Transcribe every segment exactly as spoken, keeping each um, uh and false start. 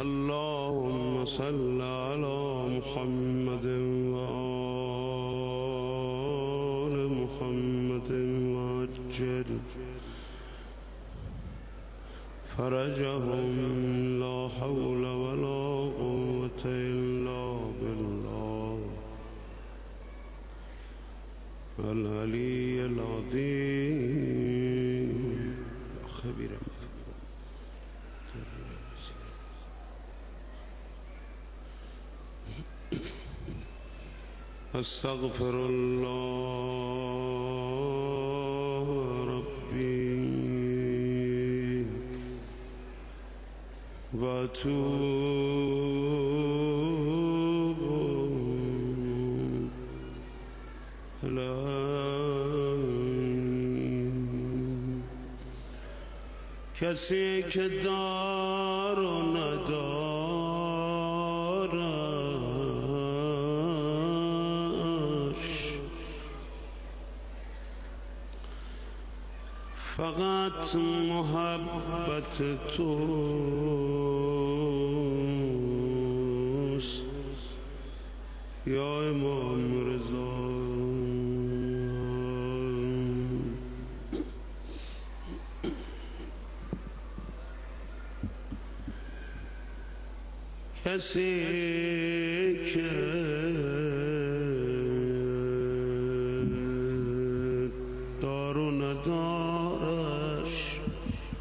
اللهم صل على محمد وآل محمد وعجل فرجهم لا حول ولا قوة إلا بالله العلي العظيم خبير استغفر الله ربي واتوب الیه. کسی که دار و ندارش فقط محبت توست یا امام رضا. کسی که دار و ندارش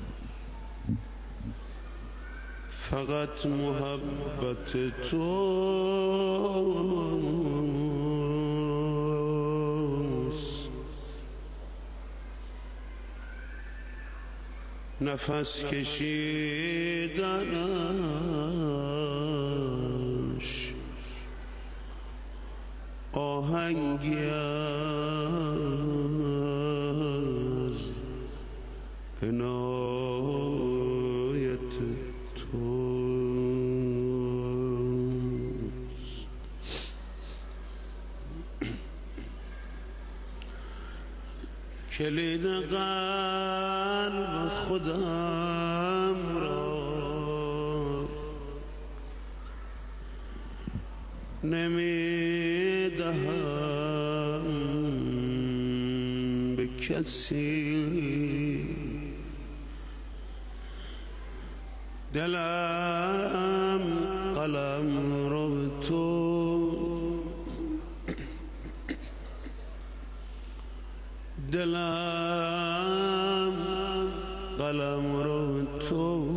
فقط محبت توست. نفس کشیدنش آهنگی از عنایت توست. کلید قلب خودم را نمی دهم به کسی. دلم قلم رو تو دلم قلم رو تو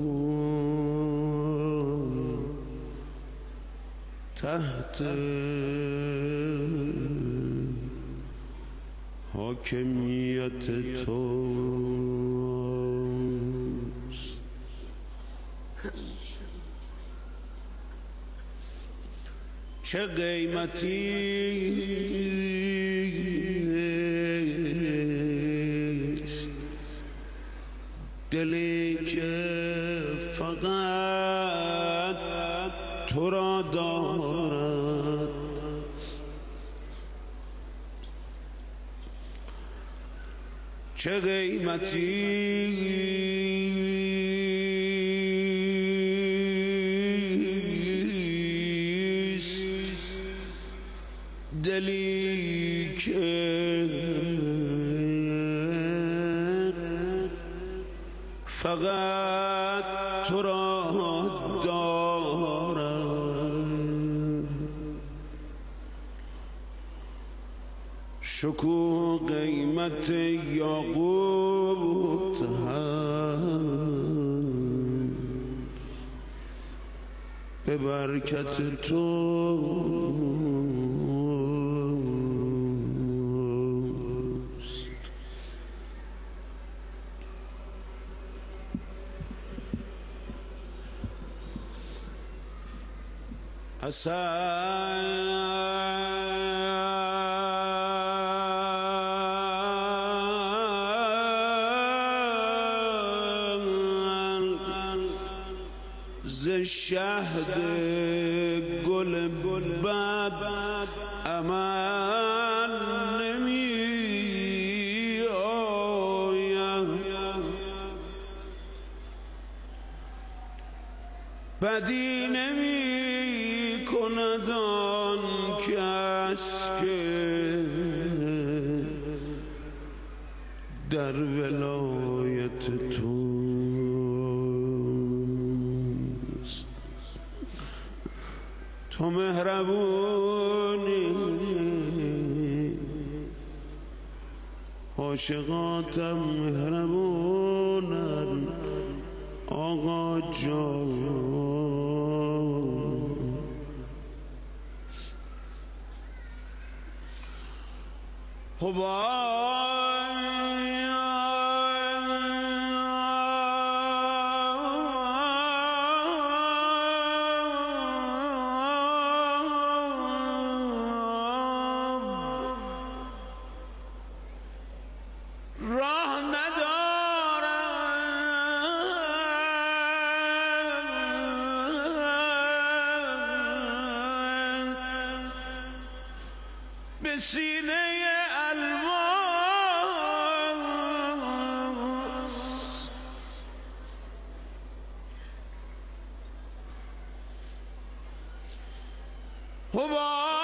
تحت حاکمیت توست. چه قیمتی دلی که فقط تو را دارد. چه قیمتی دلی که فقط تو را دارد. شکوه قیمت یاقوت هم به برکت تو حسن ز شهد گل بد عمل نمی آید. بدی نمی کند آن کس که در ولایت توست. تو مهربونی عاشقاتم مهربونن آقا جان. به سینه الماس حباب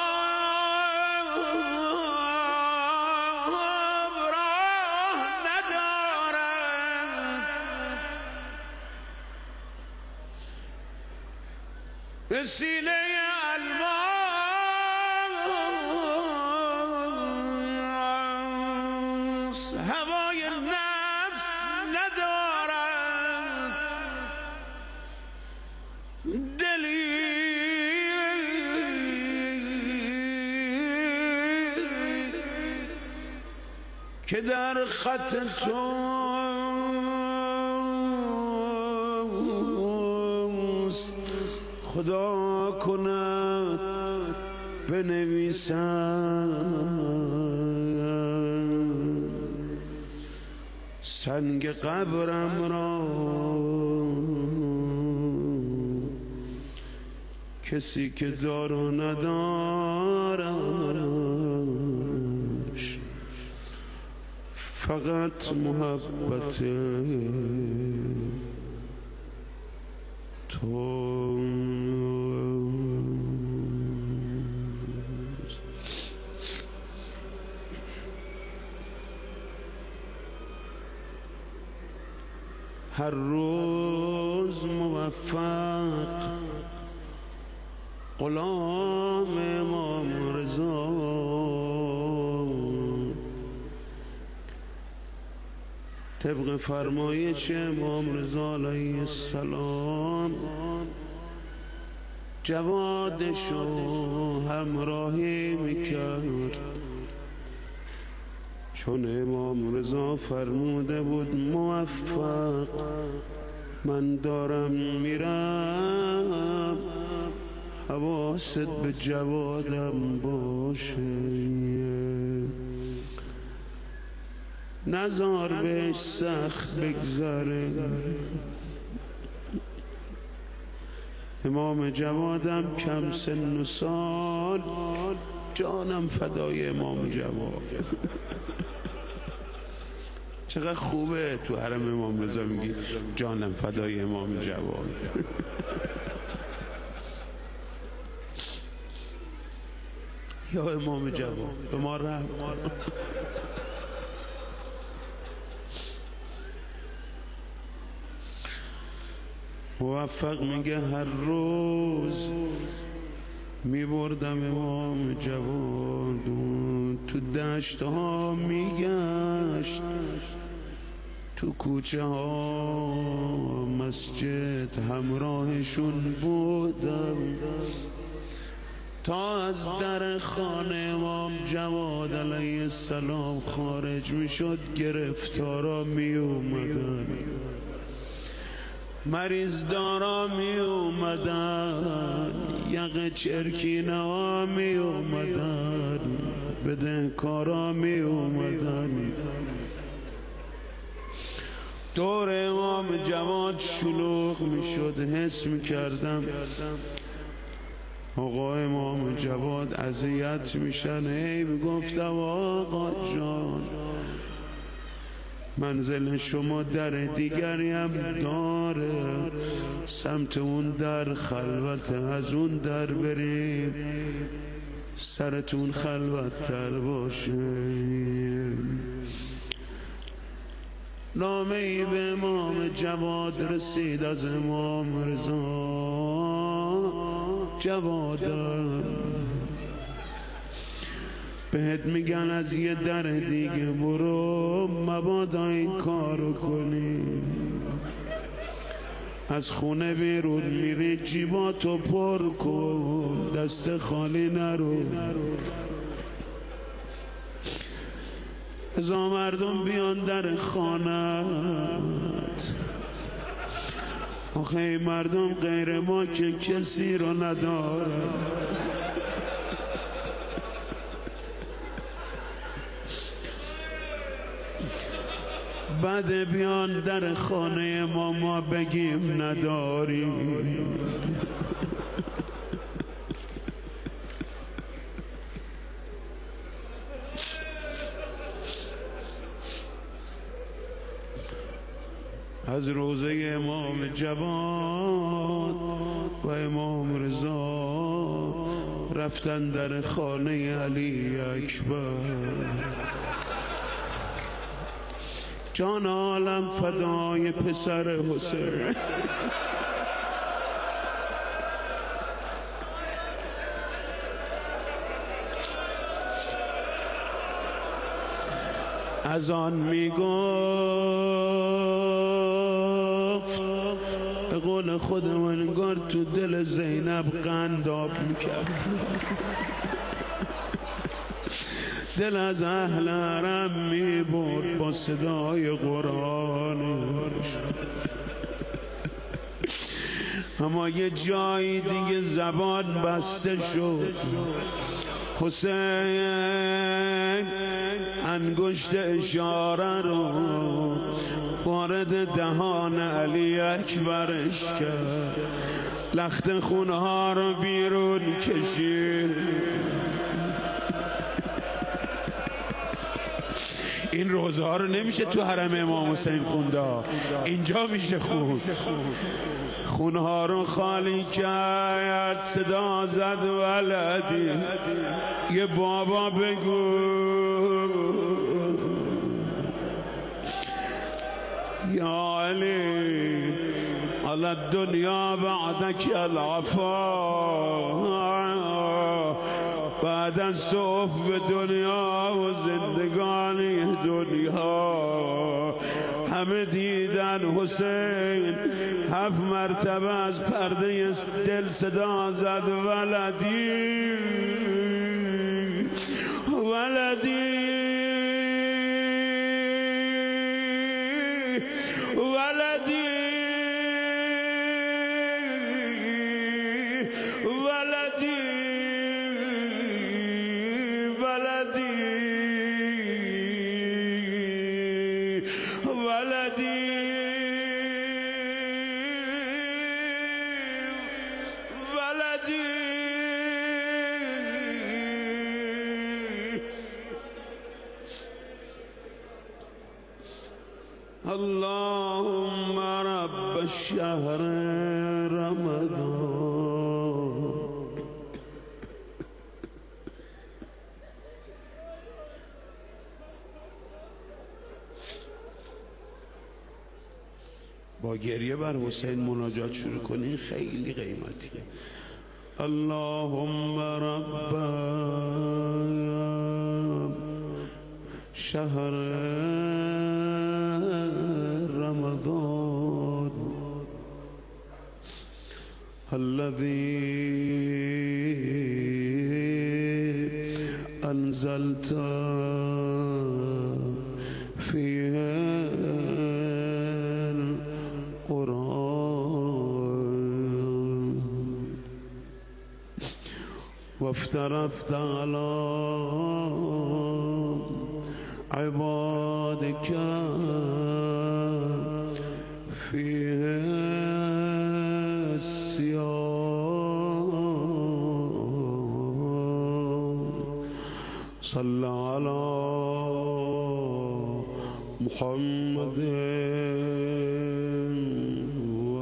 راه ندارد، به سینه الماس که در خط توست. خدا کند بنویسم سنگ قبرم را کسی که دار و ندارش فقط محبت تو. هر روز موفق غلام امام رضا طبق فرمایش امام رضا علیه السلام جوادشو همراهی میکرد، چون امام رضا فرموده بود موفق من دارم میرم حواست به جوادم باشه، نزار بهش سخت بگذره. امام جوادم کم سن و سال، جانم فدای امام جواد. چقدر خوبه تو حرم امام رضا میگی جانم فدای امام جواد. یا امام جواد به ما رحم. موفق میگه هر روز میبردم امام جواد تو دشت ها میگشت، تو کوچه ها مسجد همراهشون بودم، تا از در خانه امام جواد علیه السلام خارج میشد گرفتارا می اومدن، مریض دارا می اومدن، یق چرکینه ها می اومدن، بدهکارا می اومدن. دور امام جواد شلوغ می شد، حس می کردم آقا امام جواد اذیت میشن. هی می گفتم آقا جان منزل شما در دیگری هم داره، سمت اون در خلوت، از اون در بریم سرتون خلوت تر باشه. نامه ای به امام جواد رسید از امام رضا. جوادم بهت میگن از یه در دیگه برو، مبادا این کارو کنی. از خونه بیرون میری جیباتو پر کن، دست خالی نرو. ازا مردم بیان در خانت، آخه این مردم غیر ما که کسی رو نداره. بعد بیان در خانه ما، ما بگیم نداریم. از روزه امام جواد و امام رضا رفتن در خانه علی اکبر. جان عالم فدای پسر حسین. از آن میگفت به قول خودم انگار تو دل زینب قنداب میکرد. دل از اهل حرم میبرد با صدای قرآنش. اما یه جایی دیگه زبان بسته شد. حسین انگشت اشاره رو وارد دهان علی اکبرش کرد، لخت خونها رو بیرون کشید. این روزه ها رو نمیشه تو حرم امام حسین خونده، اینجا میشه خون. خونها رو خالی کرد، صدا زد ولدی یه بابا بگو یا علی علی الدنیا بعدک العفا. بعد از تو اف به دنیا و زندگانی دنیا. همه دیدن حسین هفت مرتبه از پرده دل صدا زد ولدی ولدی ولدی اللهم رب الشهر رمضان. با گریه بر حسین مناجات شروع کنی، خیلی قیمتیه. اللهم رب شهر رمضان الذي أنزلت فيه القرآن وافترضت على عبادك فيه الصيام. صل على محمد و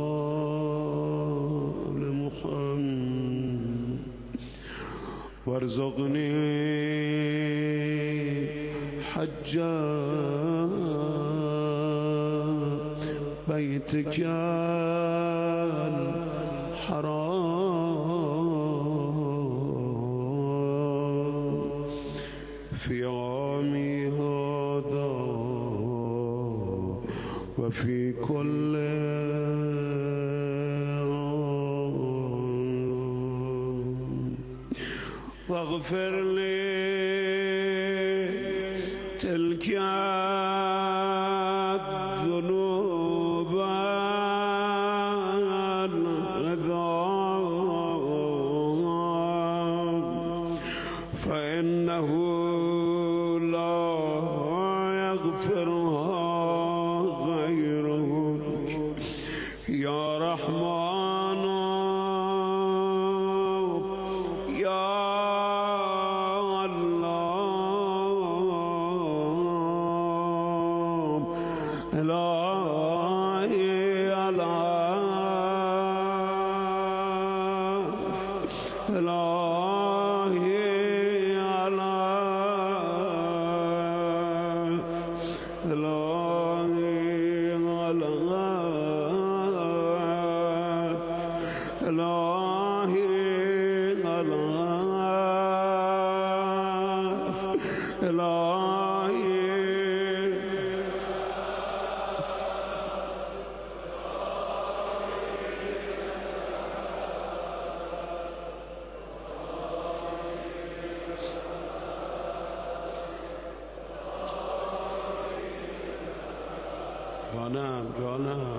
آل محمد وارزقني حج بيتك الحرام في عامي هذا وفي كل عام واغفر لي تلك الذنوب فإنه لا يغفرها غيره يا رحمن يا الله إلهي إلهي جانم جانم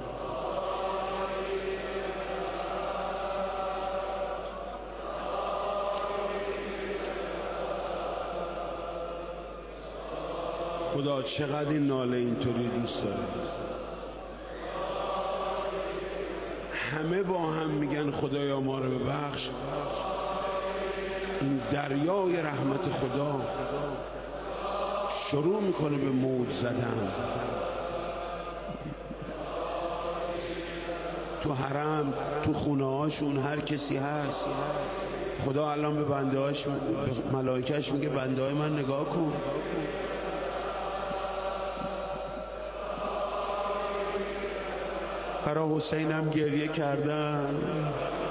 خدا چقدر این ناله اینطوری دوست داره. همه با هم میگن خدایا ما رو ببخش. این دریای رحمت خدا شروع میکنه به موج زدن. تو حرم، تو خونه هاشون هر کسی هست. خدا الان به بنده هاش، به ملائکهش میگه بنده های من نگاه کن. برای حسین هم گریه کردن.